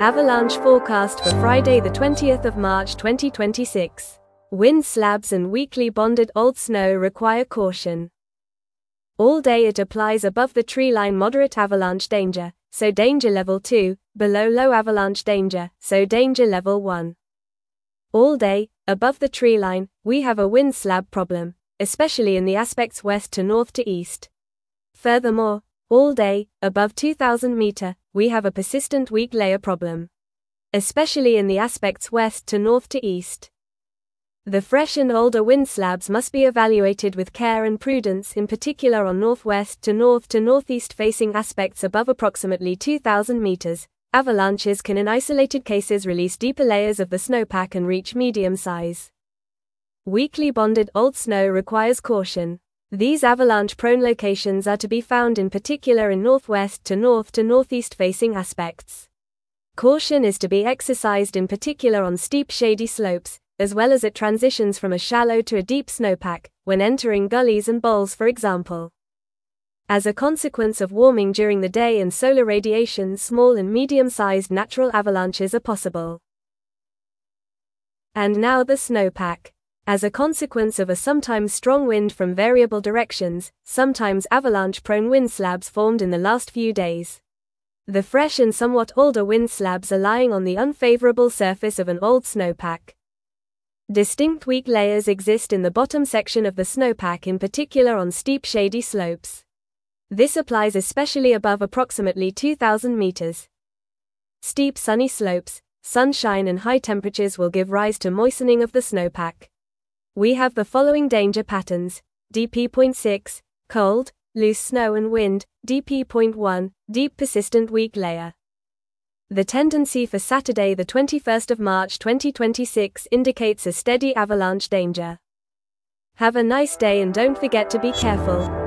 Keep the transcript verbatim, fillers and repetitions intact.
Avalanche forecast for Friday the twentieth of March twenty twenty-six. Wind slabs and weakly bonded old snow require caution. All day it applies above the treeline moderate avalanche danger, so danger level two, below low avalanche danger, so danger level one. All day, above the treeline, we have a wind slab problem, especially in the aspects west to north to east. Furthermore, all day, above two thousand meter, we have a persistent weak layer problem, especially in the aspects west to north to east. The fresh and older wind slabs must be evaluated with care and prudence, in particular on northwest to north to northeast facing aspects above approximately two thousand meters. Avalanches can in isolated cases release deeper layers of the snowpack and reach medium size. Weakly bonded old snow requires caution. These avalanche-prone locations are to be found in particular in northwest to north to northeast facing aspects. Caution is to be exercised in particular on steep shady slopes, as well as at transitions from a shallow to a deep snowpack, when entering gullies and bowls for example. As a consequence of warming during the day and solar radiation, small and medium-sized natural avalanches are possible. And now the snowpack. As a consequence of a sometimes strong wind from variable directions, sometimes avalanche-prone wind slabs formed in the last few days. The fresh and somewhat older wind slabs are lying on the unfavorable surface of an old snowpack. Distinct weak layers exist in the bottom section of the snowpack, in particular on steep shady slopes. This applies especially above approximately two thousand meters. Steep sunny slopes, sunshine and high temperatures will give rise to moistening of the snowpack. We have the following danger patterns: D P zero point six, cold, loose snow and wind; D P zero point one, deep persistent weak layer. The tendency for Saturday the twenty-first of March twenty twenty-six indicates a steady avalanche danger. Have a nice day and don't forget to be careful.